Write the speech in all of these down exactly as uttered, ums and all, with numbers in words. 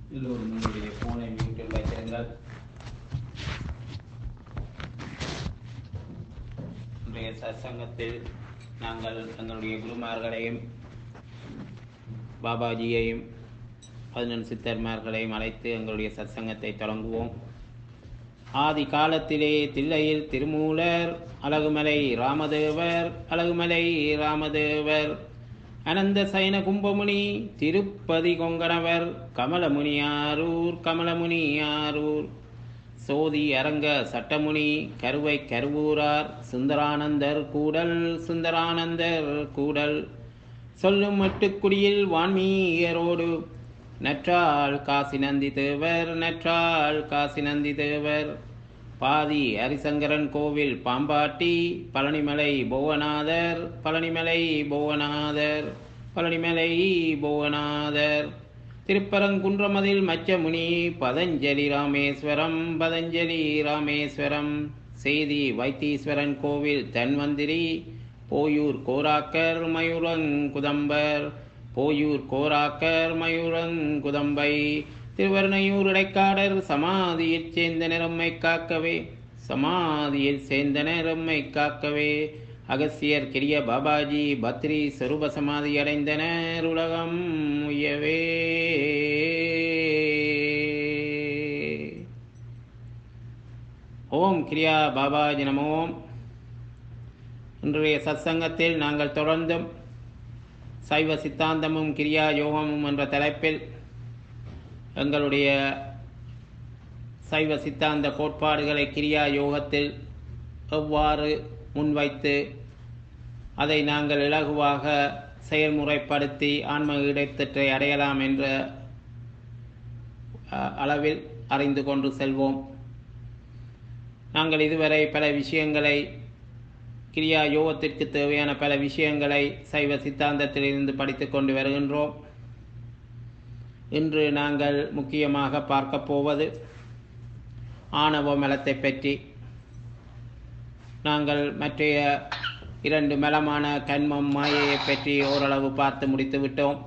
எல்லோரும் உங்களுடைய போனை மியூட்டில் வைத்திருந்தால் இன்றைய சத்சங்கத்தில் நாங்கள் எங்களுடைய குருமார்களையும் பாபாஜியையும் பதினெண் சித்தர்மார்களையும் அழைத்து எங்களுடைய சத்சங்கத்தை தொடங்குவோம். ஆதி காலத்திலே தில்லையில் திருமூலர், அழகுமலை ராமதேவர், அழகுமலை ராமதேவர், அனந்த சைன கும்பமுனி, திருப்பதி கொங்கணவர், கமலமுனியாரூர் கமலமுனியாரூர், சோதி அரங்க சட்டமுனி, கருவை கருவூரார், சுந்தரானந்தர் கூடல் சுந்தரானந்தர் கூடல், சொல்லும் எட்டுக்குடியில் வான்மீயரோடு நற்றாள் காசி நந்தி தேவர், நற்றாள் காசி நந்தி தேவர், பாதி ஹரிசங்கரன் கோவில் பாம்பாட்டி, பழனிமலை புவனாதர், பழனிமலை புவனாதர், பழனிமலை புவனாதர், திருப்பரங்குன்றமதில் மச்சமுனி, பதஞ்சலி ராமேஸ்வரம், பதஞ்சலி ராமேஸ்வரம், செய்தி வைத்தீஸ்வரன் கோவில் தன்வந்திரி, போயூர் கோராக்கர் மயூரங்குதம்பர், போயூர் கோராக்கர் மயூரங்குதம்பை, திருவருணையூர் இடைக்காடர் சமாதியில் சேர்ந்த நிறம்மை காக்கவே, சமாதியில் சேர்ந்த நிறம்மை காக்கவே, அகசியர் கிரிய பாபாஜி பத்ரி சொரூப சமாதி அடைந்தனர் உலகம் உயவே. ஓம் கிரியா பாபாஜி நமோம். இன்றைய சத்சங்கத்தில் நாங்கள் தொடர்ந்தும் சைவ சித்தாந்தமும் கிரியா யோகமும் என்ற தலைப்பில் எங்களுடைய சைவ சித்தாந்த கோட்பாடுகளை கிரியா யோகத்தில் எவ்வாறு முன்வைத்து அதை நாங்கள் இலகுவாக செயல்முறைப்படுத்தி ஆன்ம ஈடேற்றத்தை அடையலாம் என்ற அளவில் அறிந்து கொண்டு செல்வோம். நாங்கள் இதுவரை பல விஷயங்களை, கிரியா யோகத்திற்கு தேவையான பல விஷயங்களை சைவ சித்தாந்தத்திலிருந்து படித்து கொண்டு வருகின்றோம். இன்று நாங்கள் முக்கியமாக பார்க்க போவது ஆணவ மலத்தை பற்றி. நாங்கள் மற்றைய இரண்டு மலமான கண்மம் மாயையை பற்றி ஓரளவு பார்த்து முடித்து விட்டோம்.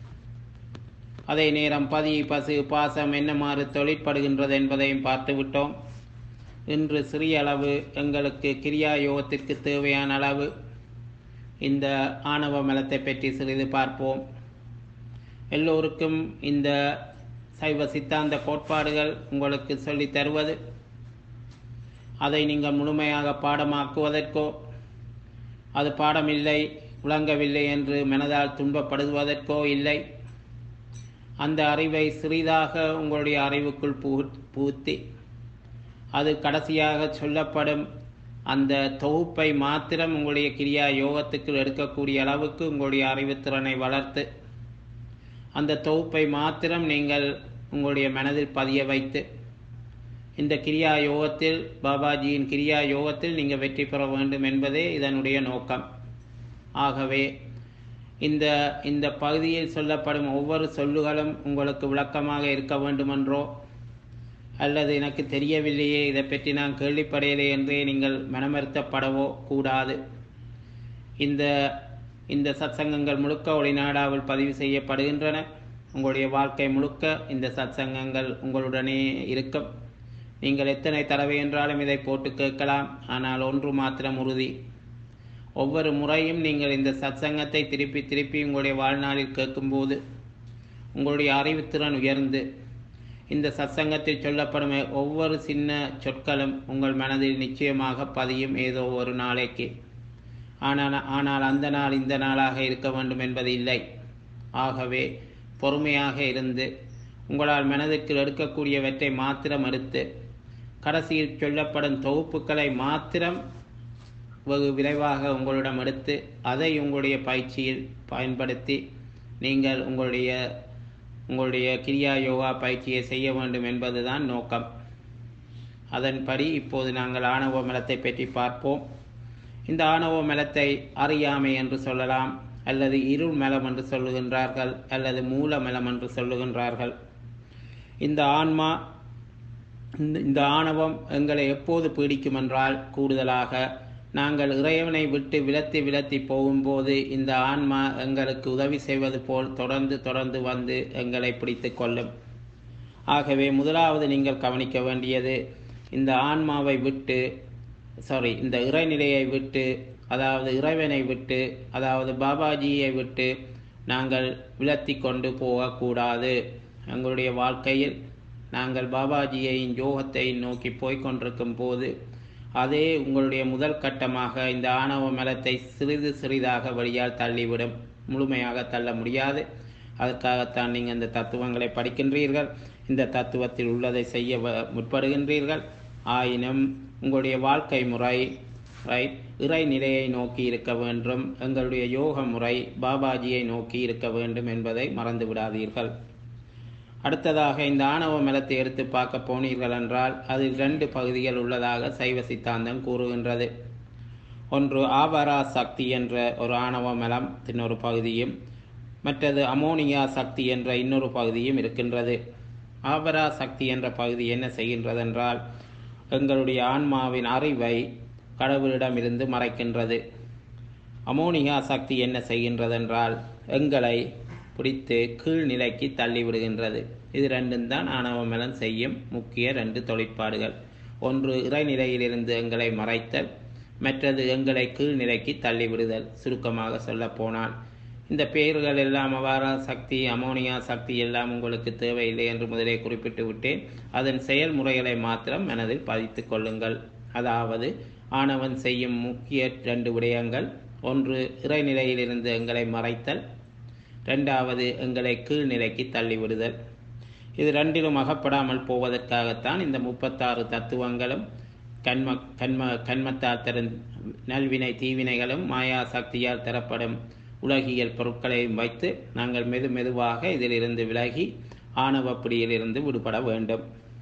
அதே நேரம் பதி பசு பாசம் என்னமாறு தொழிற்படுகின்றது என்பதையும் பார்த்து விட்டோம். இன்று சிறிய அளவு எங்களுக்கு கிரியா யோகத்திற்கு தேவையான அளவு இந்த ஆணவ மலத்தை பற்றி சிறிது பார்ப்போம். எல்லோருக்கும் இந்த சைவ சித்தாந்த கோட்பாடுகள் உங்களுக்கு சொல்லி தருவது, அதை நீங்கள் முழுமையாக பாடமாக்குவதற்கோ, அது பாடமில்லை விளங்கவில்லை என்று மனதால் துன்பப்படுவதற்கோ இல்லை. அந்த அறிவை சிறிதாக உங்களுடைய அறிவுக்குள் பூ பூத்தி அது கடைசியாக சொல்லப்படும் அந்த தொகுப்பை மாத்திரம் உங்களுடைய கிரியா யோகத்துக்கு எடுக்கக்கூடிய அளவுக்கு உங்களுடைய அறிவுத்திறனை வளர்த்து அந்த தொகுப்பை மாத்திரம் நீங்கள் உங்களுடைய மனதில் பதிய வைத்து இந்த கிரியா யோகத்தில், பாபாஜியின் கிரியா யோகத்தில் நீங்கள் வெற்றி பெற வேண்டும் என்பதே இதனுடைய நோக்கம். ஆகவே இந்த இந்த பகுதியில் சொல்லப்படும் ஒவ்வொரு சொல்லுகளும் உங்களுக்கு விளக்கமாக இருக்க வேண்டுமென்றோ, அல்லது எனக்கு தெரியவில்லையே, இதை பற்றி நான் கேள்விப்படையலே என்றே நீங்கள் மனமருத்தப்படவோ கூடாது. இந்த இந்த சத்சங்கங்கள் முழுக்க ஒளிநாடாவில் பதிவு செய்யப்படுகின்றன. உங்களுடைய வாழ்க்கை முழுக்க இந்த சத்சங்கங்கள் உங்களுடனே இருக்கும். நீங்கள் எத்தனை தடவை என்றாலும் இதை போட்டு கேட்கலாம். ஆனால் ஒன்று மாத்திரம் உறுதி, ஒவ்வொரு முறையும் நீங்கள் இந்த சத்சங்கத்தை திருப்பி திருப்பி உங்களுடைய வாழ்நாளில் கேட்கும்போது உங்களுடைய அறிவுத்திறன் உயர்ந்து இந்த சத்சங்கத்தில் சொல்லப்படும் ஒவ்வொரு சின்ன சொற்களும் உங்கள் மனதில் நிச்சயமாக பதியும் ஏதோ ஒரு நாளைக்கு. ஆனால் ஆனால் அந்த நாள் இந்த நாளாக இருக்க வேண்டும் என்பது இல்லை. ஆகவே பொறுமையாக இருந்து உங்களால் மனதிற்கு எடுக்கக்கூடியவற்றை மாத்திரம் எடுத்து கடைசியில் சொல்லப்படும் தொகுப்புகளை மாத்திரம் வெகு விரைவாக உங்களிடம் எடுத்து அதை உங்களுடைய பயிற்சியில் பயன்படுத்தி நீங்கள் உங்களுடைய உங்களுடைய கிரியா யோகா பயிற்சியை செய்ய வேண்டும் என்பதுதான் நோக்கம். அதன்படி இப்போது நாங்கள் ஆணவ மலத்தை பற்றி பார்ப்போம். இந்த ஆணவ மலத்தை அறியாமை என்று சொல்லலாம், அல்லது இருள் மலம் என்று சொல்லுகின்றார்கள், அல்லது மூல மலம் என்று சொல்லுகின்றார்கள். இந்த ஆன்மா, இந்த ஆணவம் எங்களை எப்போது பீடிக்கும் என்றால், கூடுதலாக நாங்கள் இறைவனை விட்டு விலத்தி விலத்தி போகும்போது இந்த ஆன்மா எங்களுக்கு உதவி செய்வது போல் தொடர்ந்து தொடர்ந்து வந்து எங்களை பிடித்து கொள்ளும். ஆகவே முதலாவது நீங்கள் கவனிக்க வேண்டியது, இந்த ஆன்மாவை விட்டு சாரி இந்த இறைநிலையை விட்டு, அதாவது இறைவனை விட்டு, அதாவது பாபாஜியை விட்டு நாங்கள் விலத்தி கொண்டு போகக்கூடாது. எங்களுடைய வாழ்க்கையில் நாங்கள் பாபாஜியையும் யோகத்தை நோக்கி போய்கொண்டிருக்கும் போது அதே உங்களுடைய முதல் கட்டமாக இந்த ஆணவ மலத்தை சிறிது சிறிதாக வழியால் தள்ளிவிடும். முழுமையாக தள்ள முடியாது. அதற்காகத்தான் நீங்கள் இந்த தத்துவங்களை படிக்கின்றீர்கள், இந்த தத்துவத்தில் உள்ளதை செய்ய முற்படுகின்றீர்கள். ஆயினும் உங்களுடைய வாழ்க்கை முறை ரைட் இறை நிலையை நோக்கி இருக்க வேண்டும். எங்களுடைய யோக முறை பாபாஜியை நோக்கி இருக்க வேண்டும் என்பதை மறந்து விடாதீர்கள். அடுத்ததாக இந்த ஆணவ மலத்தை எடுத்து பார்க்க போனீர்கள் என்றால் அதில் ரெண்டு பகுதிகள் உள்ளதாக சைவ சித்தாந்தம் கூறுகின்றது. ஒன்று ஆபரா சக்தி என்ற ஒரு ஆணவ மலத்தின் ஒரு பகுதியும், மற்றது அமோனியா சக்தி என்ற இன்னொரு பகுதியும் இருக்கின்றது. ஆபரா சக்தி என்ற பகுதி என்ன செய்கின்றது என்றால் எங்களுடைய ஆன்மாவின் அறிவை கடவுளிடமிருந்து மறைக்கின்றது. அமோனியா சக்தி என்ன செய்கின்றது என்றால் எங்களை பிடித்து கீழ்நிலைக்கு தள்ளிவிடுகின்றது. இது ரெண்டும் தான் ஆணவ மலம் செய்யும் முக்கிய ரெண்டு தொழிற்பாடுகள். ஒன்று இறைநிலையிலிருந்து எங்களை மறைத்தல், மற்றது எங்களை கீழ்நிலைக்கு தள்ளிவிடுதல். சுருக்கமாக சொல்ல போனால் இந்த பெயர்கள் எல்லாம் அவாரா சக்தி அமோனியா சக்தி எல்லாம் உங்களுக்கு தேவையில்லை என்று முதலே குறிப்பிட்டு விட்டேன். அதன் செயல்முறைகளை மாத்திரம் மனதில் பதித்து கொள்ளுங்கள். அதாவது ஆணவன் செய்யும் முக்கிய ரெண்டு விடயங்கள், ஒன்று இறைநிலையிலிருந்து எங்களை மறைத்தல், இரண்டாவது எங்களை கீழ்நிலைக்கு தள்ளிவிடுதல். இது ரெண்டிலும் அகப்படாமல் போவதற்காகத்தான் இந்த முப்பத்தாறு தத்துவங்களும் கண்ம கண்ம கண்மத்தால் தரும் நல்வினை தீவினைகளும் மாயா சக்தியால் தரப்படும் உலகியல் பொருட்களையும் வைத்து நாங்கள் மெது மெதுவாக இதிலிருந்து விலகி ஆணவ பிடியிலிருந்து விடுபட வேண்டும்.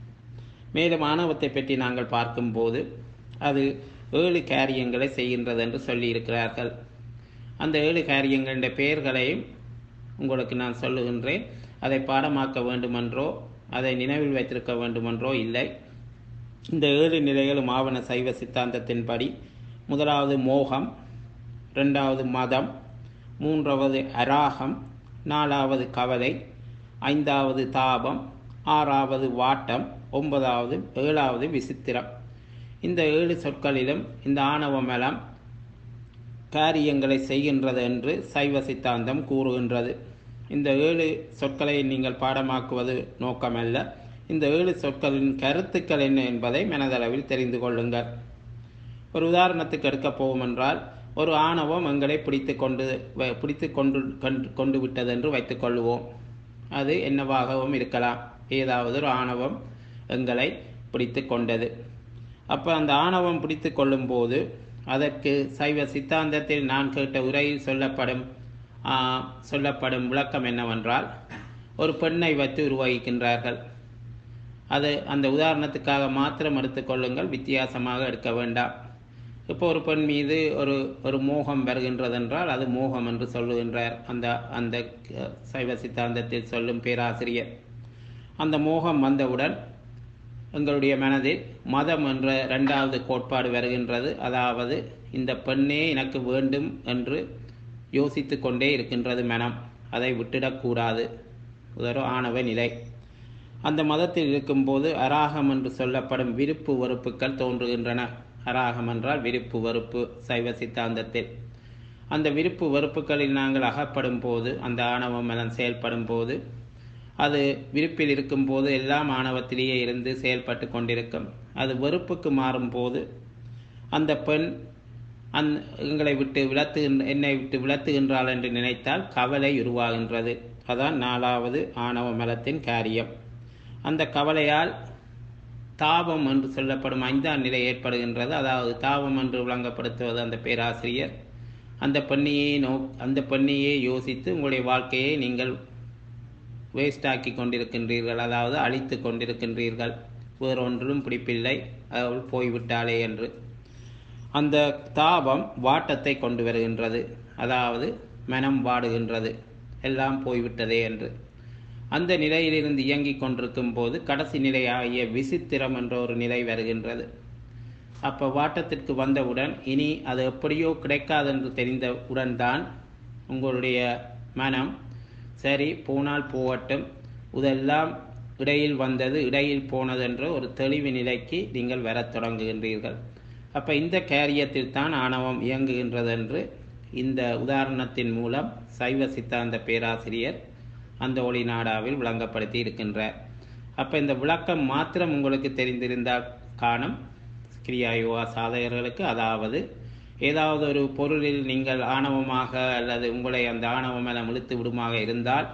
மேலும் ஆணவத்தை பற்றி நாங்கள் பார்க்கும்போது அது ஏழு காரியங்களை செய்கின்றது என்று சொல்லியிருக்கிறார்கள். அந்த ஏழு காரியங்களுடைய பெயர்களையும் உங்களுக்கு நான் சொல்லுகின்றேன். அதை பாடமாக்க வேண்டுமென்றோ அதை நினைவில் வைத்திருக்க வேண்டுமென்றோ இல்லை. இந்த ஏழு நிலைகளும் ஆவண சைவ சித்தாந்தத்தின்படி முதலாவது மோகம், இரண்டாவது மதம், மூன்றாவது அராகம், நாலாவது கவலை, ஐந்தாவது தாபம், ஆறாவது வாட்டம், ஒன்பதாவது ஏழாவது விசித்திரம். இந்த ஏழு சொற்களிலும் இந்த ஆணவ மலம் காரியங்களை செய்கின்றது என்று சைவ சித்தாந்தம் கூறுகின்றது. இந்த ஏழு சொற்களை நீங்கள் பாடமாக்குவது நோக்கமல்ல, இந்த ஏழு சொற்களின் கருத்துக்கள் என்ன என்பதை மனதளவில் தெரிந்து கொள்ளுங்கள். ஒரு உதாரணத்துக்கு எடுக்க போவோம் என்றால், ஒரு ஆணவம் எங்களை பிடித்து கொண்டு பிடித்து கொண்டு கொண்டு விட்டது என்று வைத்துக் கொள்வோம். அது என்னவாகவும் இருக்கலாம். ஏதாவது ஒரு ஆணவம் எங்களை பிடித்து கொண்டது. அப்போ அந்த ஆணவம் பிடித்து கொள்ளும் போது அதற்கு சைவ சித்தாந்தத்தில் நான் கேட்ட உரையில் சொல்லப்படும் சொல்லப்படும் விளக்கம் என்னவென்றால், ஒரு பெண்ணை வைத்து உருவாகிக்கின்றார்கள். அது அந்த உதாரணத்துக்காக மாத்திரம் எடுத்துக்கொள்ளுங்கள், வித்தியாசமாக எடுக்க வேண்டாம். இப்போ ஒரு பெண் மீது ஒரு ஒரு மோகம் வருகின்றதென்றால் அது மோகம் என்று சொல்லுகின்றார் அந்த அந்த சைவ சித்தாந்தத்தில் சொல்லும் பேராசிரியர். அந்த மோகம் வந்தவுடன் எங்களுடைய மனதில் மதம் என்ற இரண்டாவது கோட்பாடு வருகின்றது. அதாவது இந்த பெண்ணே எனக்கு வேண்டும் என்று யோசித்து கொண்டே இருக்கின்றது மனம், அதை விட்டுடக்கூடாது. ஒரு ஆணவ நிலை. அந்த மதத்தில் இருக்கும்போது அராகம் என்று சொல்லப்படும் விருப்பு வெறுப்புகள் தோன்றுகின்றன. அராகம் என்றால் விருப்பு வெறுப்பு சைவ சித்தாந்தத்தில். அந்த விருப்பு வெறுப்புகளில் நாங்கள் அகப்படும் போது, அந்த ஆணவ மனம் செயல்படும் போது, அது விருப்பில் இருக்கும்போது எல்லாம் ஆணவத்திலேயே இருந்து செயல்பட்டு கொண்டிருக்கும். அது வெறுப்புக்கு மாறும்போது அந்த பெண் அந் எங்களை விட்டு விளத்து என்னை விட்டு விளத்துகின்றாள் என்று நினைத்தால் கவலை உருவாகின்றது. அதான் நாலாவது ஆணவ மலத்தின் காரியம். அந்த கவலையால் தாபம் என்று சொல்லப்படும் ஐந்தாம் நிலை ஏற்படுகின்றது. அதாவது தாபம் என்று விளங்கப்படுத்துவது அந்த பேராசிரியர் அந்த பெண்ணையே நோ அந்த பெண்ணையே யோசித்து உங்களுடைய வாழ்க்கையை நீங்கள் வேஸ்டாக்கி கொண்டிருக்கின்றீர்கள், அதாவது அழித்து கொண்டிருக்கின்றீர்கள். வேறொன்றும் பிடிப்பில்லை, அவள் போய்விட்டாளே என்று. அந்த தாபம் வாட்டத்தை கொண்டு வருகின்றது. அதாவது மனம் வாடுகின்றது, எல்லாம் போய்விட்டதே என்று. அந்த நிலையிலிருந்து இயங்கிக் கொண்டிருக்கும் போது கடைசி நிலையாகிய விசித்திரம் என்ற ஒரு நிலை வருகின்றது. அப்போ வாட்டத்திற்கு வந்தவுடன் இனி அது எப்படியோ கிடைக்காது என்று தெரிந்தவுடன் தான் உங்களுடைய மனம் சரி போனால் போகட்டும், இதெல்லாம் இடையில் வந்தது இடையில் போனது என்ற ஒரு தெளிவு நிலைக்கு நீங்கள் வரத் தொடங்குகின்றீர்கள். அப்போ இந்த காரியத்தில் தான் ஆணவம் இயங்குகின்றது என்று இந்த உதாரணத்தின் மூலம் சைவ சித்தாந்த பேராசிரியர் அந்த ஒளி நாடாவில் விளங்கப்படுத்தி இருக்கின்றார். அப்போ இந்த விளக்கம் மாத்திரம் உங்களுக்கு தெரிந்திருந்தால் காணும் கிரியா யோகா சாதகர்களுக்கு, அதாவது ஏதாவது ஒரு பொருளில் நீங்கள் ஆணவமாக அல்லது உங்களை அந்த ஆணவம் என இழுத்து விடுமாக இருந்தால்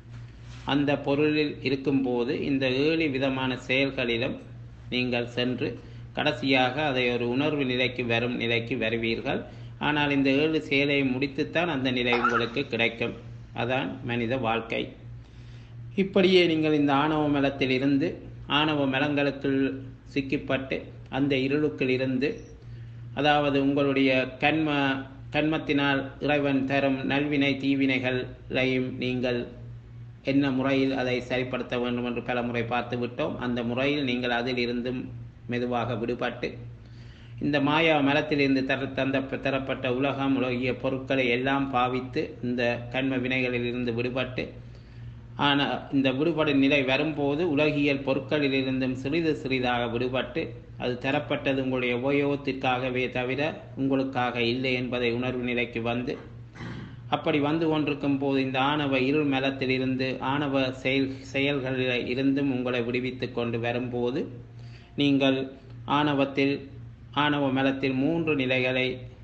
அந்த பொருளில் இருக்கும்போது இந்த ஏழு விதமான செயல்களிலும் நீங்கள் சென்று கடைசியாக அதை ஒரு உணர்வு நிலைக்கு வரும் நிலைக்கு வருவீர்கள். ஆனால் இந்த ஏழு செயலை முடித்துத்தான் அந்த நிலை உங்களுக்கு கிடைக்கும். அதான் மனித வாழ்க்கை. இப்படியே நீங்கள் இந்த ஆணவ மலத்தில் இருந்து ஆணவ மலங்களுக்குள் சிக்கப்பட்டு அந்த இருளுக்குள் இருந்து, அதாவது உங்களுடைய கண்ம கண்மத்தினால் இறைவன் தரும் நல்வினை தீவினைகளையும் நீங்கள் என்ன முறையில் அதை சரிப்படுத்த வேண்டும் என்று பல முறை பார்த்து விட்டோம். அந்த முறையில் நீங்கள் அதில் இருந்தும் மெதுவாக விடுபட்டு இந்த மாயா மலத்திலிருந்து தர தந்த தரப்பட்ட உலகம் உலகிய பொருட்களை எல்லாம் பாவித்து இந்த கண்ம வினைகளில் இருந்து விடுபட்டு, ஆனால் இந்த விடுபடும் நிலை வரும்போது உலகியல் பொருட்களிலிருந்தும் சிறிது சிறிதாக விடுபட்டு அது தரப்பட்டது உங்களுடைய உபயோகத்திற்காகவே தவிர உங்களுக்காக இல்லை என்பதை உணர்வு நிலைக்கு வந்து, அப்படி வந்து கொண்டிருக்கும் போது இந்த ஆணவ இருள் மலத்திலிருந்து ஆணவ செயல் செயல்களில் இருந்தும் உங்களை விடுவித்து கொண்டு வரும்போது நீங்கள் ஆணவத்தில் ஆணவ மலத்தில் மூன்று நிலைகளை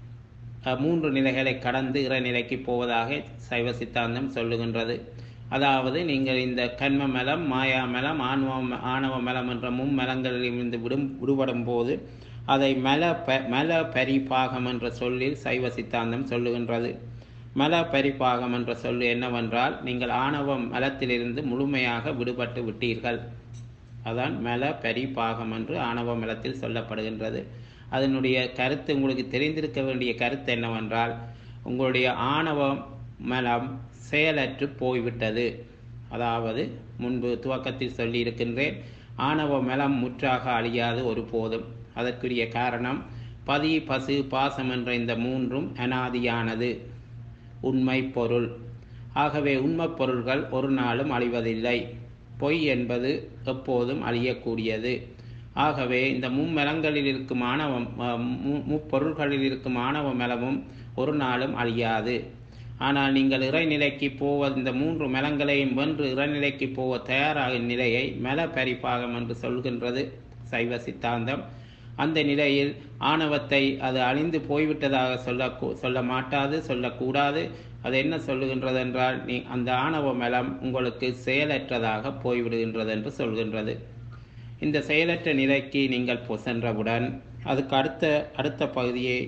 மூன்று நிலைகளை கடந்து இறைநிலைக்கு போவதாக சைவ சித்தாந்தம் சொல்லுகின்றது. அதாவது நீங்கள் இந்த கண்ம மலம், மாயா மலம், ஆணவ ஆணவ மலம் என்ற மும்மலங்களிலிருந்து விடும் விடுபடும் போது அதை மல ப மல பரிபாகம் என்ற சொல்லில் சைவ சித்தாந்தம் சொல்லுகின்றது. மல பரிபாகம் என்ற சொல்லு என்னவென்றால், நீங்கள் ஆணவ மலத்திலிருந்து முழுமையாக விடுபட்டு விட்டீர்கள். அதான் மல பரிபாகம் என்று ஆணவ மலத்தில் சொல்லப்படுகின்றது. அதனுடைய கருத்து உங்களுக்கு தெரிந்திருக்க வேண்டிய கருத்து என்னவென்றால், உங்களுடைய ஆணவ மலம் செயலற்று போய்விட்டது. அதாவது முன்பு துவக்கத்தில் சொல்லி இருக்கின்றேன், ஆணவ மலம் முற்றாக அழியாது ஒரு போதும். அதற்குரிய காரணம் பதி பசு பாசம் என்ற இந்த மூன்றும் அனாதியானது, உண்மை பொருள். ஆகவே உண்மை பொருள்கள் ஒரு நாளும் அழிவதில்லை. பொய் என்பது எப்போதும் அழியக்கூடியது. ஆகவே இந்த மும்மலங்களில் இருக்கும் ஆணவம் முப்பொருள்களில் இருக்கும் ஆணவ மலமும் ஒரு நாளும் அழியாது. ஆனால் நீங்கள் இறைநிலைக்கு போவ இந்த மூன்று மலங்களையும் வென்று இறைநிலைக்கு போக தயாராகும் நிலையை மல பரிபாகம் என்று சொல்கின்றது சைவ சித்தாந்தம். அந்த நிலையில் ஆணவத்தை அது அழிந்து போய்விட்டதாக சொல்ல சொல்ல மாட்டாது, சொல்லக்கூடாது. அது என்ன சொல்லுகின்றது என்றால், நீ அந்த ஆணவ மலம் உங்களுக்கு செயலற்றதாக போய்விடுகின்றது என்று சொல்கின்றது. இந்த செயலற்ற நிலைக்கு நீங்கள் சென்றவுடன் அதுக்கு அடுத்த அடுத்த பகுதியை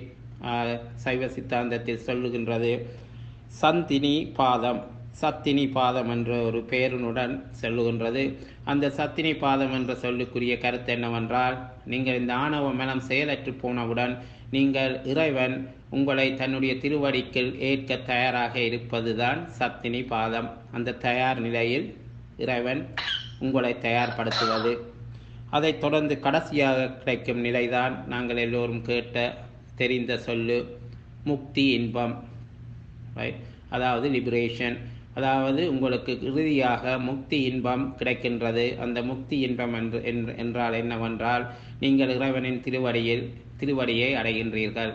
சைவ சித்தாந்தத்தில் சொல்லுகின்றது சந்தினி பாதம். சத்தினி பாதம் என்ற ஒரு பெயருடன் சொல்லுகின்றது. அந்த சத்தினி பாதம் என்ற சொல்லுக்குரிய கருத்து என்னவென்றால், நீங்கள் இந்த ஆணவ மனம் செயலற்று போனவுடன் நீங்கள் இறைவன் உங்களை தன்னுடைய திருவடிக்கில் ஏற்க தயாராக இருப்பதுதான் சத்தினி பாதம். அந்த தயார் நிலையில் இறைவன் உங்களை தயார்படுத்துவது. அதைத் தொடர்ந்து கடைசியாக கிடைக்கும் நிலைதான் நாங்கள் எல்லோரும் கேட்ட தெரிந்த சொல்லு முக்தி இன்பம். ரைட், அதாவது லிபரேஷன். அதாவது உங்களுக்கு இறுதியாக முக்தி இன்பம் கிடைக்கின்றது. அந்த முக்தி இன்பம் என்று என்றால் என்னவென்றால், நீங்கள் இறைவனின் திருவடியில் திருவடியை அடைகின்றீர்கள்.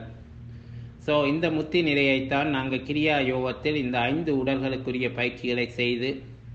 ஸோ இந்த முக்தி நிலையைத்தான் நாங்கள் கிரியா யோகத்தில் இந்த ஐந்து உடல்களுக்குரிய பயிற்சிகளை செய்து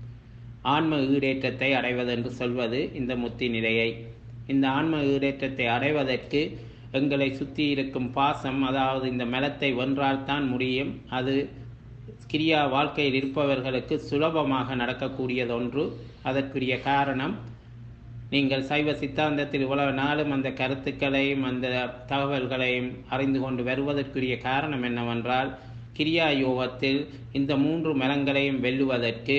ஆன்ம ஈடேற்றத்தை அடைவதென்று சொல்வது இந்த முக்தி நிலையை. இந்த ஆன்ம ஈடேற்றத்தை அடைவதற்கு எங்களை சுற்றி இருக்கும் பாசம், அதாவது இந்த மலத்தை வென்றால்தான் முடியும். அது கிரியா வாழ்க்கையில் இருப்பவர்களுக்கு சுலபமாக நடக்கக்கூடியது ஒன்று. அதற்குரிய காரணம், நீங்கள் சைவ சித்தாந்தத்தில் இவ்வளவு நாளும் அந்த கருத்துக்களையும் அந்த தகவல்களையும் அறிந்து கொண்டு வருவதற்குரிய காரணம் என்னவென்றால், கிரியா யோகத்தில் இந்த மூன்று மலங்களையும் வெல்லுவதற்கு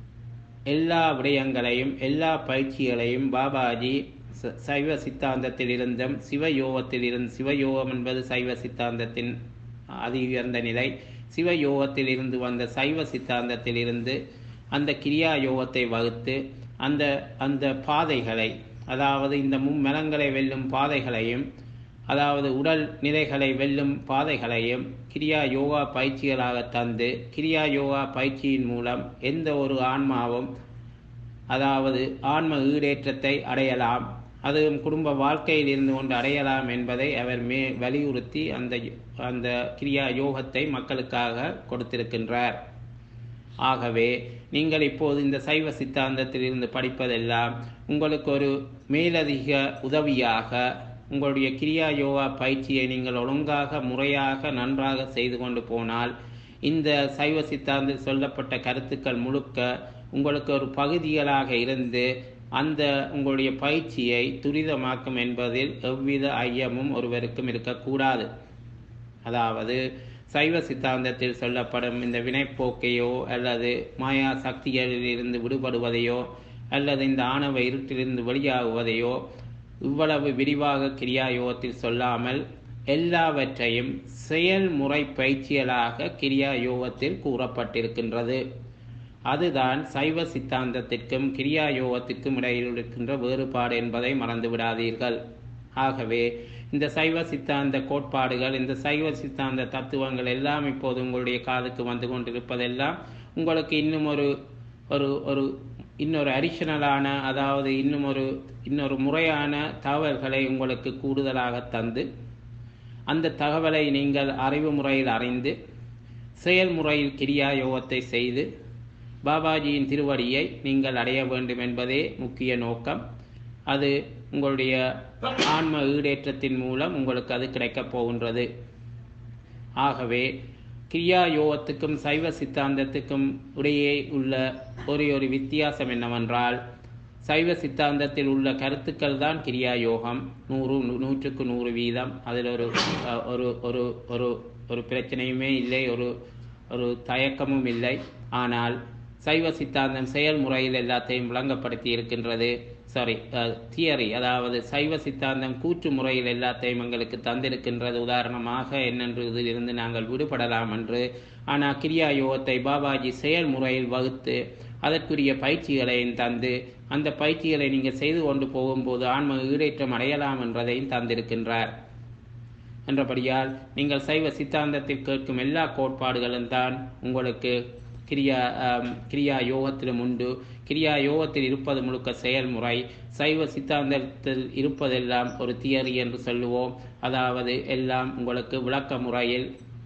எல்லா விடயங்களையும் எல்லா பயிற்சிகளையும் பாபாஜி சைவ சித்தாந்தத்தில் இருந்தும் சிவயோகத்தில் இருந்து, சிவயோகம் என்பது சைவ சித்தாந்தத்தின் அதி உயர்ந்த நிலை. சிவயோகத்தில் இருந்து வந்த சைவ சித்தாந்தத்தில் இருந்து அந்த கிரியா யோகத்தை வகுத்து அந்த அந்த பாதைகளை, அதாவது இந்த மும்மலங்களை வெல்லும் பாதைகளையும், அதாவது உடல் நிலைகளை வெல்லும் பாதைகளையும் கிரியா யோகா பயிற்சிகளாக தந்து, கிரியா யோகா பயிற்சியின் மூலம் எந்த ஒரு ஆன்மாவும் அதாவது ஆன்ம ஈடேற்றத்தை அடையலாம், அதுவும் குடும்ப வாழ்க்கையில் இருந்து கொண்டு அடையலாம் என்பதை அவர் மே வலியுறுத்தி அந்த அந்த கிரியா யோகத்தை மக்களுக்காக கொடுத்திருக்கின்றார். ஆகவே நீங்கள் இப்போது இந்த சைவ சித்தாந்தத்தில் இருந்து படிப்பதெல்லாம் உங்களுக்கு ஒரு மேலதிக உதவியாக, உங்களுடைய கிரியா யோகா பயிற்சியை நீங்கள் ஒழுங்காக முறையாக நன்றாக செய்து கொண்டு போனால் இந்த சைவ சித்தாந்தத்தில் சொல்லப்பட்ட கருத்துக்கள் முழுக்க உங்களுக்கு ஒரு பகுதிகளாக இருந்து அந்த உங்களுடைய பயிற்சியை துரிதமாக்கும் என்பதில் எவ்வித ஐயமும் ஒருவருக்கும் இருக்கக்கூடாது. அதாவது சைவ சித்தாந்தத்தில் சொல்லப்படும் இந்த வினைப்போக்கையோ அல்லது மாயா சக்திகளில் இருந்து விடுபடுவதையோ அல்லது இந்த ஆணவ இருட்டிலிருந்து வெளியாகுவதையோ இவ்வளவு விரிவாக கிரியா யோகத்தில் சொல்லாமல் எல்லாவற்றையும் செயல்முறை பயிற்சிகளாக கிரியா யோகத்தில் கூறப்பட்டிருக்கின்றது. அதுதான் சைவ சித்தாந்தத்திற்கும் கிரியா யோகத்திற்கும் இடையில் இருக்கின்ற வேறுபாடு என்பதை மறந்து விடாதீர்கள். ஆகவே இந்த சைவ சித்தாந்த கோட்பாடுகள், இந்த சைவ சித்தாந்த தத்துவங்கள் எல்லாம் இப்போது உங்களுடைய காதுக்கு வந்து கொண்டிருப்பதெல்லாம் உங்களுக்கு இன்னும் ஒரு ஒரு ஒரு இன்னொரு அடிஷனலான, அதாவது இன்னும் ஒரு இன்னொரு முறையான தகவல்களை உங்களுக்கு கூடுதலாக தந்து அந்த தகவலை நீங்கள் அறிவு முறையில் அறிந்து செயல்முறையில் கிரியா யோகத்தை செய்து பாபாஜியின் திருவடியை நீங்கள் அடைய வேண்டும் என்பதே முக்கிய நோக்கம். அது உங்களுடைய ஆன்ம ஈடேற்றத்தின் மூலம் உங்களுக்கு அது கிடைக்கப் போகின்றது. ஆகவே கிரியா யோகத்துக்கும் சைவ சித்தாந்தத்துக்கும் இடையே உள்ள ஒரே ஒரு வித்தியாசம் என்னவென்றால், சைவ சித்தாந்தத்தில் உள்ள கருத்துக்கள் தான் கிரியா யோகம் நூறு நூற்றுக்கு நூறு வீதம். அதில் ஒரு ஒரு ஒரு ஒரு ஒரு பிரச்சனையுமே இல்லை, ஒரு ஒரு தயக்கமும் இல்லை. ஆனால் சைவ சித்தாந்தம் செயல்முறையில் எல்லாத்தையும் விளங்கப்படுத்தி இருக்கின்றது. சாரி தியரி, அதாவது சைவ சித்தாந்தம் கூற்று முறையில் எல்லாத்தையும் எங்களுக்கு தந்திருக்கின்றது. உதாரணமாக என்னென்று இதிலிருந்து நாங்கள் விடுபடலாம் என்று. ஆனால் கிரியா யோகத்தை பாபாஜி செயல்முறையில் வகுத்து அதற்குரிய பயிற்சிகளையும் தந்து அந்த பயிற்சிகளை நீங்கள் செய்து கொண்டு போகும்போது ஆன்ம ஈடேற்றம் அடையலாம் என்றதையும் தந்திருக்கின்றார். என்றபடியால் நீங்கள் சைவ சித்தாந்தத்தில் கேட்கும் எல்லா கோட்பாடுகளும் தான் உங்களுக்கு கிரியா கிரியா யோகத்திலும் உண்டு. கிரியா யோகத்தில் இருப்பது முழுக்க செயல்முறை, சைவ சித்தாந்தத்தில் இருப்பதெல்லாம் ஒரு தியரி என்று சொல்லுவோம். அதாவது எல்லாம் உங்களுக்கு விளக்க முறையில்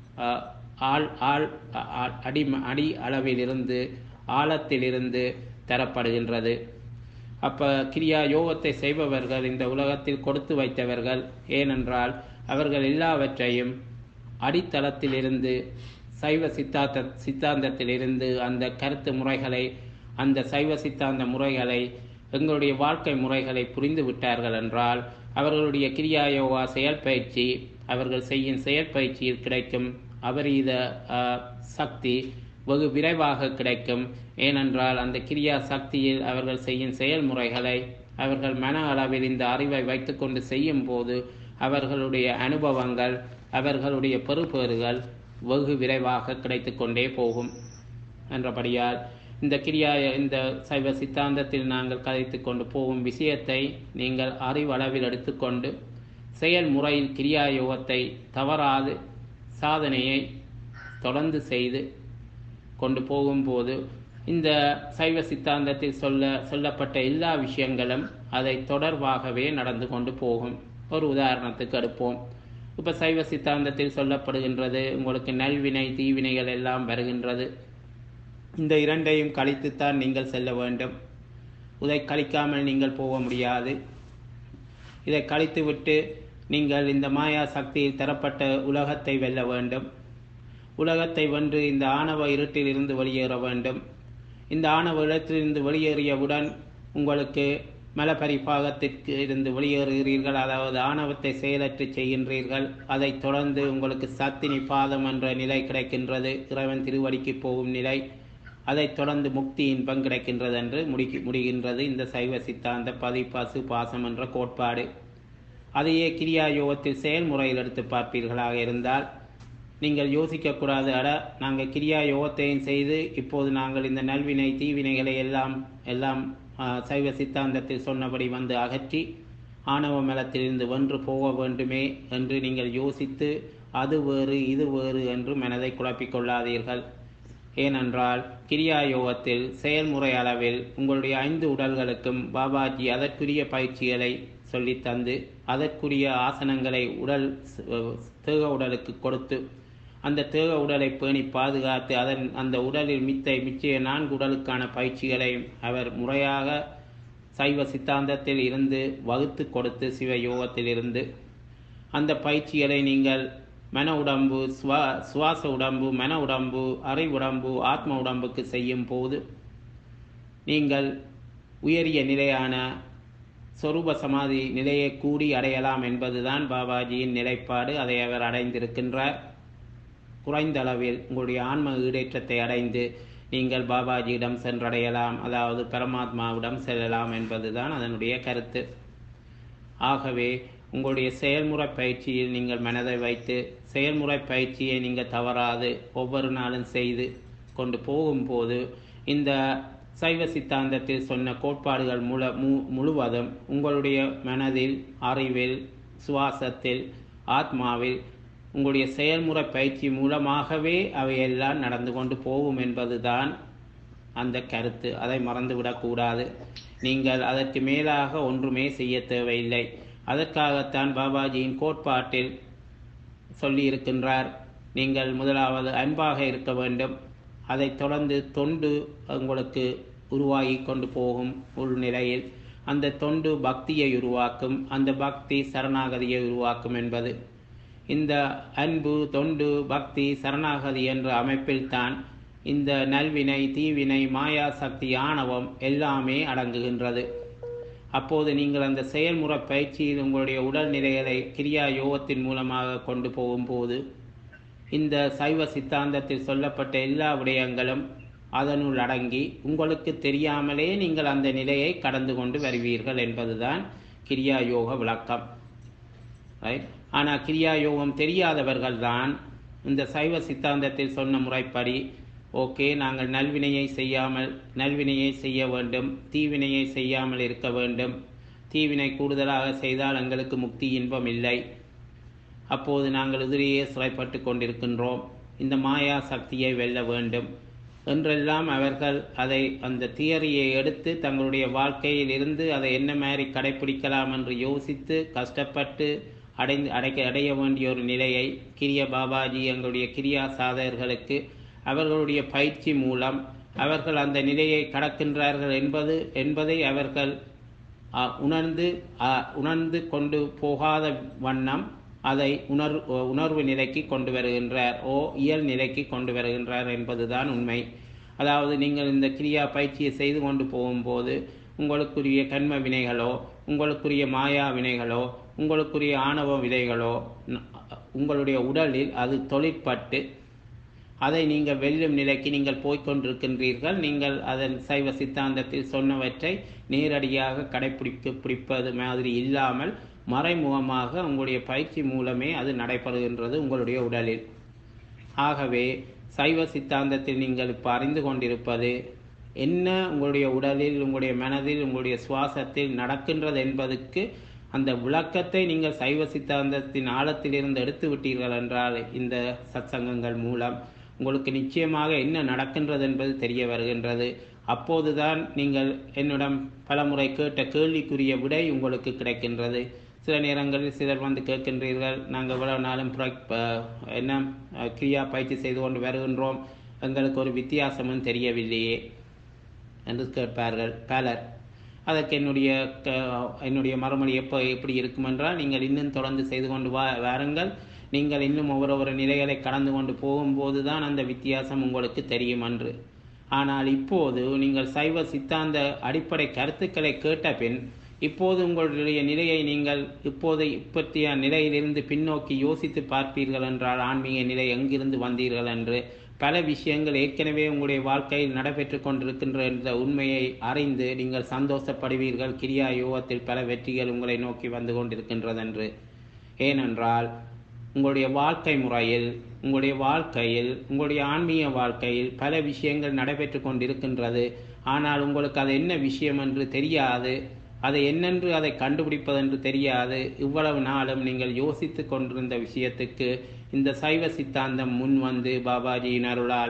ஆள் ஆள் அடி அடி அளவிலிருந்து ஆழத்திலிருந்து தரப்படுகின்றது. அப்போ கிரியா யோகத்தை செய்பவர்கள் இந்த உலகத்தில் கொடுத்து வைத்தவர்கள். ஏனென்றால் அவர்கள் எல்லாவற்றையும் அடித்தளத்திலிருந்து சைவ சித்தாந்த சித்தாந்தத்திலிருந்து அந்த கருத்து முறைகளை, அந்த சைவ சித்தாந்த முறைகளை, எங்களுடைய வாழ்க்கை முறைகளை புரிந்து விட்டார்கள் என்றால் அவர்களுடைய கிரியா யோகா செயற்பயிற்சி, அவர்கள் செய்யும் செயற்பயிற்சியில் கிடைக்கும் அபரீத சக்தி வெகு விரைவாக கிடைக்கும். ஏனென்றால் அந்த கிரியா சக்தியில் அவர்கள் செய்யும் செயல்முறைகளை அவர்கள் மன அளவில் இந்த அறிவை வைத்துக்கொண்டு செய்யும் போது அவர்களுடைய அனுபவங்கள், அவர்களுடைய பெறுபேறுகள் வெகு விரைவாக கிடைத்து கொண்டே போகும். என்றபடியால் இந்த கிரியா இந்த சைவ சித்தாந்தத்தில் நாங்கள் கதைத்து கொண்டு போகும் விஷயத்தை நீங்கள் அறிவளவில் எடுத்துக்கொண்டு செயல்முறையில் கிரியா யோகத்தை தவறாது சாதனையை தொடர்ந்து செய்து கொண்டு போகும்போது இந்த சைவ சித்தாந்தத்தில் சொல்ல சொல்லப்பட்ட எல்லா விஷயங்களும் அதை தொடர்பாகவே நடந்து கொண்டு போகும். ஒரு உதாரணத்துக்கு எடுப்போம். இப்போ சைவ சித்தாந்தத்தில் சொல்லப்படுகின்றது உங்களுக்கு நல்வினை தீவினைகள் எல்லாம் வருகின்றது. இந்த இரண்டையும் கழித்துத்தான் நீங்கள் செல்ல வேண்டும். இதை கழிக்காமல் நீங்கள் போக முடியாது. இதை கழித்துவிட்டு நீங்கள் இந்த மாயா சக்தியில் தரப்பட்ட உலகத்தை வெல்ல வேண்டும். உலகத்தை வென்று இந்த ஆணவ இருட்டில் இருந்து வெளியேற வேண்டும். இந்த ஆணவ இருட்டிலிருந்து வெளியேறியவுடன் உங்களுக்கு மலபரிபாகத்திற்கு இருந்து வெளியேறுகிறீர்கள். அதாவது ஆணவத்தை செயலற்று செய்கின்றீர்கள். அதை தொடர்ந்து உங்களுக்கு சத்தினி பாதம் என்ற நிலை கிடைக்கின்றது, இறைவன் திருவடிக்கு போகும் நிலை. அதைத் தொடர்ந்து முக்தி இன்பம் கிடைக்கின்றது என்று முடி முடிகின்றது இந்த சைவ சித்தாந்த பதி பசு பாசம் என்ற கோட்பாடு. அதையே கிரியா யோகத்தில் செயல்முறையில் எடுத்து பார்ப்பீர்களாக இருந்தால் நீங்கள் யோசிக்கக்கூடாது, அட நாங்கள் கிரியா யோகத்தையும் செய்து இப்போது நாங்கள் இந்த நல்வினை தீவினைகளை எல்லாம் எல்லாம் சைவ சித்தாந்தத்தில் சொன்னபடி வந்து அகற்றி ஆணவ மலத்திலிருந்து வென்று போக வேண்டுமே என்று நீங்கள் யோசித்து அது வேறு இது வேறு என்று மனதை குழப்பிக்கொள்ளாதீர்கள். ஏனென்றால் கிரியா யோகத்தில் செயல்முறை அளவில் உங்களுடைய ஐந்து உடல்களுக்கும் பாபாஜி அதற்குரிய பயிற்சிகளை சொல்லித்தந்து அதற்குரிய ஆசனங்களை உடல் தேக உடலுக்கு கொடுத்து அந்த தேக உடலை பேணி பாதுகாத்து அதன் அந்த உடலில் மித்த மிச்ச நான்கு உடலுக்கான பயிற்சிகளை அவர் முறையாக சைவ சித்தாந்தத்தில் இருந்து வகுத்து கொடுத்து சிவ யோகத்தில் இருந்து அந்த பயிற்சிகளை நீங்கள் மன உடம்பு சுவா சுவாச உடம்பு மன உடம்பு அறை உடம்பு ஆத்ம உடம்புக்கு செய்யும் போது நீங்கள் உயரிய நிலையான சொரூப சமாதி நிலையை கூடி அடையலாம் என்பதுதான் பாபாஜியின் நிலைப்பாடு. அதை அவர் அடைந்திருக்கின்றார். குறைந்த அளவில் உங்களுடைய ஆன்ம ஈடேற்றத்தை அடைந்து நீங்கள் பாபாஜியிடம் சென்றடையலாம், அதாவது பரமாத்மாவிடம் செல்லலாம் என்பதுதான் அதனுடைய கருத்து. ஆகவே உங்களுடைய செயல்முறை பயிற்சியில் நீங்கள் மனதை வைத்து செயல்முறை பயிற்சியை நீங்கள் தவறாது ஒவ்வொரு நாளும் செய்து கொண்டு போகும்போது இந்த சைவ சித்தாந்தத்தில் சொன்ன கோட்பாடுகள் முழ மு முழுவதும் உங்களுடைய மனதில், அறிவில், சுவாசத்தில், ஆத்மாவில் உங்களுடைய செயல்முறை பயிற்சி மூலமாகவே அவையெல்லாம் நடந்து கொண்டு போகும் என்பதுதான் அந்த கருத்து. அதை மறந்துவிடக்கூடாது. நீங்கள் அதற்கு மேலாக ஒன்றுமே செய்ய தேவையில்லை. அதற்காகத்தான் பாபாஜியின் கோட்பாட்டில் சொல்லியிருக்கின்றார், நீங்கள் முதலாவது அன்பாக இருக்க வேண்டும். அதைத் தொடர்ந்து தொண்டு உங்களுக்கு உருவாகி கொண்டு போகும் உள்நிலையில் அந்த தொண்டு பக்தியை உருவாக்கும், அந்த பக்தி சரணாகதியை உருவாக்கும் என்பது. இந்த அன்பு, தொண்டு, பக்தி, சரணாகதி என்ற அமைப்பில்தான் இந்த நல்வினை, தீவினை, மாயா சக்தி, ஆணவம் எல்லாமே அடங்குகின்றது. அப்போது நீங்கள் அந்த செயல்முறை பயிற்சியில் உங்களுடைய உடல் நிலைகளை கிரியா யோகத்தின் மூலமாக கொண்டு போகும்போது இந்த சைவ சித்தாந்தத்தில் சொல்லப்பட்ட எல்லா விடயங்களும் அதனுள் அடங்கி உங்களுக்கு தெரியாமலே நீங்கள் அந்த நிலையை கடந்து கொண்டு வருவீர்கள் என்பதுதான் கிரியா யோக விளக்கம். ரைட். ஆனால் கிரியா யோகம் தெரியாதவர்கள் தான் இந்த சைவ சித்தாந்தத்தில் சொன்ன முறைப்படி ஓகே, நாங்கள் நல்வினையை செய்யாமல் நல்வினையை செய்ய வேண்டும், தீவினையை செய்யாமல் இருக்க வேண்டும், தீவினை கூடுதலாக செய்தால் எங்களுக்கு முக்தி இன்பம் இல்லை, அப்போது நாங்கள் எதிரியே சிறைப்பட்டு கொண்டிருக்கின்றோம், இந்த மாயா சக்தியை வெல்ல வேண்டும் என்றெல்லாம் அவர்கள் அதை அந்த தியரியை எடுத்து தங்களுடைய வாழ்க்கையில் இருந்து அதை என்ன மாதிரி கடைப்பிடிக்கலாம் என்று யோசித்து கஷ்டப்பட்டு அடைந்து அடைக்க அடைய வேண்டிய ஒரு நிலையை கிரிய பாபாஜி எங்களுடைய கிரியா சாதகர்களுக்கு அவர்களுடைய பயிற்சி மூலம் அவர்கள் அந்த நிலையை கடக்கின்றார்கள் என்பது என்பதை அவர்கள் உணர்ந்து உணர்ந்து கொண்டு போகாத வண்ணம் அதை உணர் உணர்வு நிலைக்கு கொண்டு வருகின்றார், ஓ இயல் நிலைக்கு கொண்டு வருகின்றார் என்பதுதான் உண்மை. அதாவது நீங்கள் இந்த கிரியா பயிற்சியை செய்து கொண்டு போகும்போது உங்களுக்குரிய கண்ம வினைகளோ, உங்களுக்குரிய மாயா வினைகளோ, உங்களுக்குரிய ஆணவ விதைகளோ உங்களுடைய உடலில் அது தொழிற்பட்டு அதை நீங்கள் வெல்லும் நிலைக்கு நீங்கள் போய்கொண்டிருக்கின்றீர்கள். நீங்கள் அதன் சைவ சித்தாந்தத்தில் சொன்னவற்றை நேரடியாக கடைப்பிடிக்க பிடிப்பது மாதிரி இல்லாமல் மறைமுகமாக உங்களுடைய பயிற்சி மூலமே அது நடைபெறுகின்றது உங்களுடைய உடலில். ஆகவே சைவ சித்தாந்தத்தில் நீங்கள் இப்போ அறிந்து கொண்டிருப்பது என்ன உங்களுடைய உடலில், உங்களுடைய மனதில், உங்களுடைய சுவாசத்தில் நடக்கின்றது என்பதற்கு அந்த விளக்கத்தை நீங்கள் சைவ சித்தாந்தத்தின் ஆழத்திலிருந்து எடுத்து விட்டீர்கள் என்றால் இந்த சத்சங்கங்கள் மூலம் உங்களுக்கு நிச்சயமாக என்ன நடக்கின்றது என்பது தெரிய வருகின்றது. அப்போதுதான் நீங்கள் என்னிடம் பலமுறை கேட்ட கேள்விக்குரிய விடை உங்களுக்கு கிடைக்கின்றது. சில நேரங்களில் சிலர் வந்து கேட்கின்றீர்கள், நாங்கள் இவ்வளவு நாளும் என்ன கிரியா பயிற்சி செய்து கொண்டு வருகின்றோம், எங்களுக்கு ஒரு வித்தியாசமும் தெரியவில்லையே என்று கேட்பார்கள் பலர். அதற்கு என்னுடைய என்னுடைய மறுமொழி எப்போ எப்படி இருக்கும் என்றால், நீங்கள் இன்னும் தொடர்ந்து செய்து கொண்டு வா வாருங்கள் நீங்கள் இன்னும் ஒவ்வொரு ஒரு நிலைகளை கடந்து கொண்டு போகும்போது தான் அந்த வித்தியாசம் உங்களுக்கு தெரியும் என்று. ஆனால் இப்போது நீங்கள் சைவ சித்தாந்த அடிப்படை கருத்துக்களை கேட்ட பின் இப்போது உங்களுடைய நிலையை நீங்கள் இப்போது இப்பத்திய நிலையிலிருந்து பின்னோக்கி யோசித்து பார்ப்பீர்கள் என்றால் ஆன்மீக நிலை எங்கிருந்து வந்தீர்கள் என்று பல விஷயங்கள் ஏற்கனவே உங்களுடைய வாழ்க்கையில் நடைபெற்று கொண்டிருக்கின்ற என்ற உண்மையை அறிந்து நீங்கள் சந்தோஷப்படுவீர்கள். கிரியா யோகத்தில் பல வெற்றிகள் உங்களை நோக்கி வந்து கொண்டிருக்கின்றது என்று. ஏனென்றால் உங்களுடைய வாழ்க்கை முறையில், உங்களுடைய வாழ்க்கையில், உங்களுடைய ஆன்மீக வாழ்க்கையில் பல விஷயங்கள் நடைபெற்று கொண்டிருக்கின்றது. ஆனால் உங்களுக்கு அது என்ன விஷயம் என்று தெரியாது, அதை என்னென்று அதை கண்டுபிடிப்பதென்று தெரியாது. இவ்வளவு நாளும் நீங்கள் யோசித்து கொண்டிருந்த விஷயத்துக்கு இந்த சைவ சித்தாந்தம் முன் வந்து பாபாஜியின் அருளால்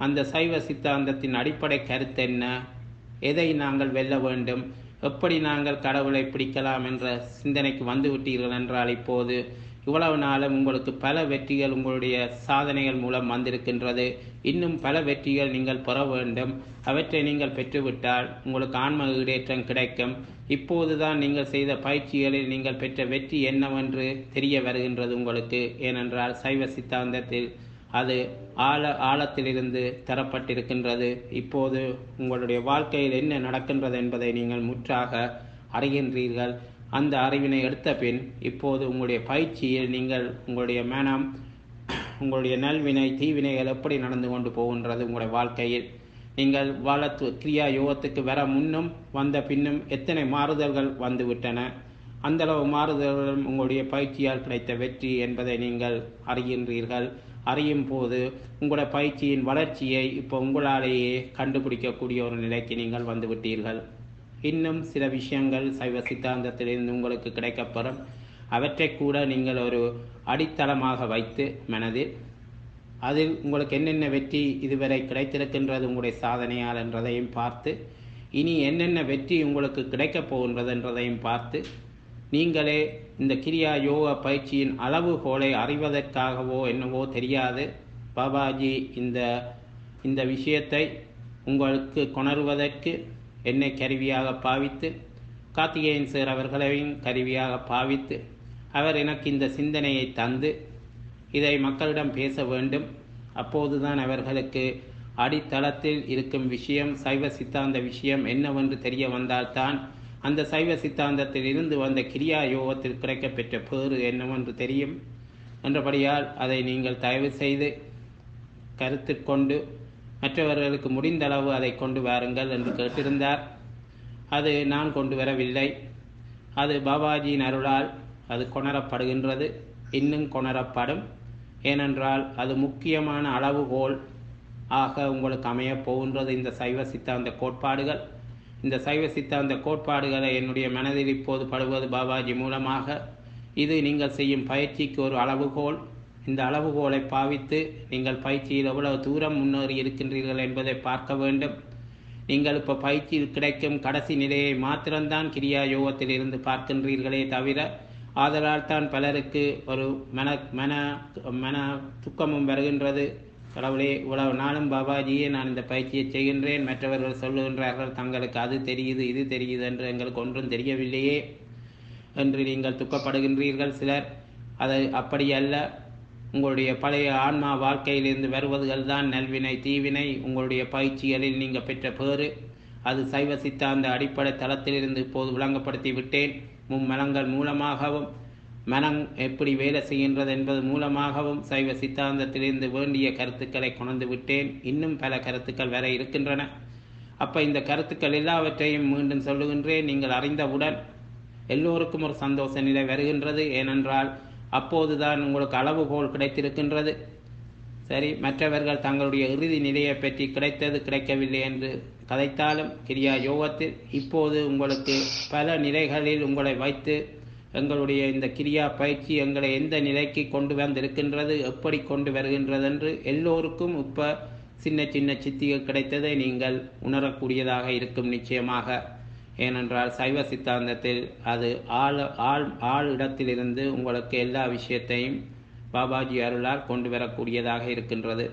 அந்த சைவ சித்தாந்தத்தின் அடிப்படை கருத்து என்ன, எதை நாங்கள் வெல்ல வேண்டும், எப்படி நாங்கள் கடவுளை பிடிக்கலாம் என்ற சிந்தனைக்கு வந்து விட்டீர்கள் என்றால் இப்போது இவ்வளவு நாளும் உங்களுக்கு பல வெற்றிகள் உங்களுடைய சாதனைகள் மூலம் வந்திருக்கின்றது. இன்னும் பல வெற்றிகள் நீங்கள் பெற வேண்டும். அவற்றை நீங்கள் பெற்றுவிட்டால் உங்களுக்கு ஆன்ம ஈடேற்றம் கிடைக்கும். இப்போதுதான் நீங்கள் செய்த பயிற்சிகளில் நீங்கள் பெற்ற வெற்றி என்னவென்று தெரிய வருகின்றது உங்களுக்கு. ஏனென்றால் சைவ சித்தாந்தத்தில் அது ஆழ ஆழத்திலிருந்து தரப்பட்டிருக்கின்றது. இப்போது உங்களுடைய வாழ்க்கையில் என்ன நடக்கின்றது என்பதை நீங்கள் முற்றாக அறிகின்றீர்கள். அந்த அறிவினை எடுத்த பின் இப்போது உங்களுடைய பயிற்சியில் நீங்கள் உங்களுடைய மனம், உங்களுடைய நல்வினை தீவினைகள் எப்படி நடந்து கொண்டு போகின்றது உங்களுடைய வாழ்க்கையில், நீங்கள் வாழத்து கிரியா யோகத்துக்கு வர முன்னும் வந்த பின்னும் எத்தனை மாறுதல்கள் வந்துவிட்டன, அந்தளவு மாறுதல்களும் உங்களுடைய பயிற்சியால் கிடைத்த வெற்றி என்பதை நீங்கள் அறிகின்றீர்கள். அறியும் போது உங்களுடைய பயிற்சியின் வளர்ச்சியை இப்போ உங்களாலேயே கண்டுபிடிக்கக்கூடிய ஒரு நிலைக்கு நீங்கள் வந்துவிட்டீர்கள். இன்னும் சில விஷயங்கள் சைவ சித்தாந்தத்திலிருந்து உங்களுக்கு கிடைக்கப்பெறும். அவற்றை கூட நீங்கள் ஒரு அடித்தளமாக வைத்து மனதில் அதில் உங்களுக்கு என்னென்ன வெற்றி இதுவரை கிடைத்திருக்கின்றது உங்களுடைய சாதனையால் என்றதையும் பார்த்து, இனி என்னென்ன வெற்றி உங்களுக்கு கிடைக்கப் போகின்றது என்றதையும் பார்த்து, நீங்களே இந்த கிரியா யோகா பயிற்சியின் அளவுகோலை அறிவதற்காகவோ என்னவோ தெரியாது, பாபாஜி இந்த இந்த விஷயத்தை உங்களுக்கு கொணருவதற்கு என்னை கருவியாக பாவித்து, கார்த்திகேயன் சார் அவர்களையும் கருவியாக பாவித்து, அவர் எனக்கு இந்த சிந்தனையை தந்து இதை மக்களிடம் பேச வேண்டும். அப்போதுதான் அவர்களுக்கு அடித்தளத்தில் இருக்கும் விஷயம், சைவ சித்தாந்த விஷயம் என்னவென்று தெரிய வந்தால்தான் அந்த சைவ சித்தாந்தத்தில் இருந்து வந்த கிரியா யோகத்தில் கிடைக்கப்பெற்ற பேறு என்னவென்று தெரியும். என்றபடியால் அதை நீங்கள் தயவு செய்து கருத்து கொண்டு மற்றவர்களுக்கு முடிந்த அளவு அதை கொண்டு வாருங்கள் என்று கேட்டிருந்தார். அது நான் கொண்டு வரவில்லை. அது பாபாஜியின் அருளால் அது கொணரப்படுகின்றது, இன்னும் கொணரப்படும். ஏனென்றால் அது முக்கியமான அளவுகோல் ஆக உங்களுக்கு அமையப் போகின்றது. இந்த சைவ சித்தாந்த கோட்பாடுகள் இந்த சைவ சித்தாந்த கோட்பாடுகளை என்னுடைய மனதில் இப்போது படுவது பாபாஜி மூலமாக. இது நீங்கள் செய்யும் பயிற்சிக்கு ஒரு அளவுகோல். இந்த அளவுகோலை பாவித்து நீங்கள் பயிற்சியில் எவ்வளவு தூரம் முன்னேறி இருக்கின்றீர்கள் என்பதை பார்க்க வேண்டும். நீங்கள் இப்போ பயிற்சியில் கிடைக்கும் கடைசி நிலையை மாத்திரம்தான் கிரியா யோகத்தில் இருந்து பார்க்கின்றீர்களே தவிர, ஆதலால் தான் பலருக்கு ஒரு மன மன மன துக்கமும் வருகின்றது. கடவுளே, இவ்வளவு நாளும் பாபாஜியே நான் இந்த பயிற்சியை செய்கின்றேன், மற்றவர்கள் சொல்லுகின்றார்கள் தங்களுக்கு அது தெரியுது இது தெரியுது என்று எங்களுக்கு ஒன்றும் தெரியவில்லையே என்று நீங்கள் துக்கப்படுகின்றீர்கள் சிலர். அது அப்படி அல்ல. உங்களுடைய பழைய ஆன்மா வாழ்க்கையிலிருந்து வருவதுகள் தான் நல்வினை தீவினை. உங்களுடைய பயிற்சிகளில் நீங்கள் பெற்ற பேறு அது சைவ சித்தாந்த அடிப்படை தளத்திலிருந்து இப்போது விளங்கப்படுத்தி விட்டேன். மும்மலங்கள் மூலமாகவும் மனம் எப்படி வேலை செய்கின்றது என்பது மூலமாகவும் சைவ சித்தாந்தத்திலிருந்து வேண்டிய கருத்துக்களை கொண்டு விட்டேன். இன்னும் பல கருத்துக்கள் வர இருக்கின்றன. அப்போ இந்த கருத்துக்கள் எல்லாவற்றையும் மீண்டும் சொல்லுகின்றேன். நீங்கள் அறிந்தவுடன் எல்லோருக்கும் ஒரு சந்தோஷ நிலை வருகின்றது. ஏனென்றால் அப்போதுதான் உங்களுக்கு அளவுகோல் கிடைத்திருக்கின்றது. சரி, மற்றவர்கள் தங்களுடைய இறுதி நிலையை பற்றி கிடைத்தது கிடைக்கவில்லை என்று கதைத்தாலும் கிரியா யோகத்தில் இப்போது உங்களுக்கு பல நிலைகளில் உங்களை வைத்து எங்களுடைய இந்த கிரியா பயிற்சி எங்களை எந்த நிலைக்கு கொண்டு வந்திருக்கின்றது, எப்படி கொண்டு வருகின்றது என்று எல்லோருக்கும் இப்போ சின்ன சின்ன சித்திகள் கிடைத்ததை நீங்கள் உணரக்கூடியதாக இருக்கும் நிச்சயமாக. ஏனென்றால் சைவ சித்தாந்தத்தில் அது ஆள் ஆள் ஆள் இடத்திலிருந்து உங்களுக்கு எல்லா விஷயத்தையும் பாபாஜி அருளால் கொண்டு வரக்கூடியதாக இருக்கின்றது.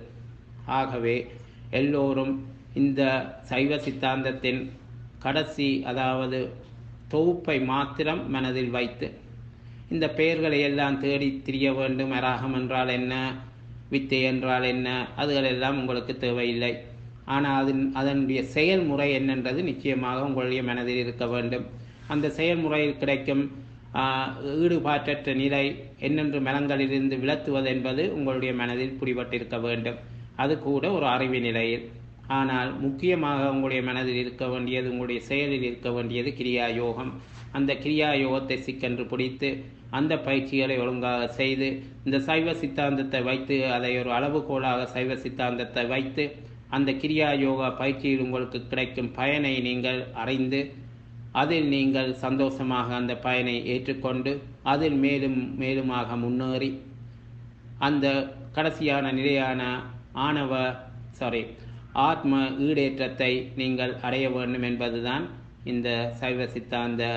ஆகவே எல்லோரும் இந்த சைவ சித்தாந்தத்தின் கடைசி அதாவது தொகுப்பை மாத்திரம் மனதில் வைத்து இந்த பெயர்களை எல்லாம் தேடி திரிய வேண்டும். அராகம் என்றால் என்ன, வித்தை என்றால் என்ன, அதுகளெல்லாம் உங்களுக்கு தேவையில்லை. ஆனால் அதன் அதனுடைய செயல்முறை என்னன்றது நிச்சயமாக உங்களுடைய மனதில் இருக்க வேண்டும். அந்த செயல்முறையில் கிடைக்கும் ஈடுபாற்றற்ற நிலை என்னென்று மனங்களிலிருந்து விளத்துவது என்பது உங்களுடைய மனதில் பிடிபட்டிருக்க வேண்டும். அது கூட ஒரு அறிவு நிலையில். ஆனால் முக்கியமாக உங்களுடைய மனதில் இருக்க வேண்டியது, உங்களுடைய செயலில் இருக்க வேண்டியது கிரியா யோகம். அந்த கிரியா யோகத்தை சிக்கென்று பிடித்து அந்த பயிற்சிகளை ஒழுங்காக செய்து இந்த சைவ சித்தாந்தத்தை வைத்து அதை ஒரு அளவுகோலாக சைவ சித்தாந்தத்தை வைத்து அந்த கிரியா யோகா பயிற்சியில் உங்களுக்கு கிடைக்கும் பயனை நீங்கள் அறிந்து அதில் நீங்கள் சந்தோஷமாக அந்த பயனை ஏற்றுக்கொண்டு அதில் மேலும் மேலுமாக முன்னேறி அந்த கடைசியான நிலையான ஆணவ சாரி ஆத்ம ஈடேற்றத்தை நீங்கள் அடைய வேண்டும் என்பதுதான் இந்த சைவ சித்தாந்த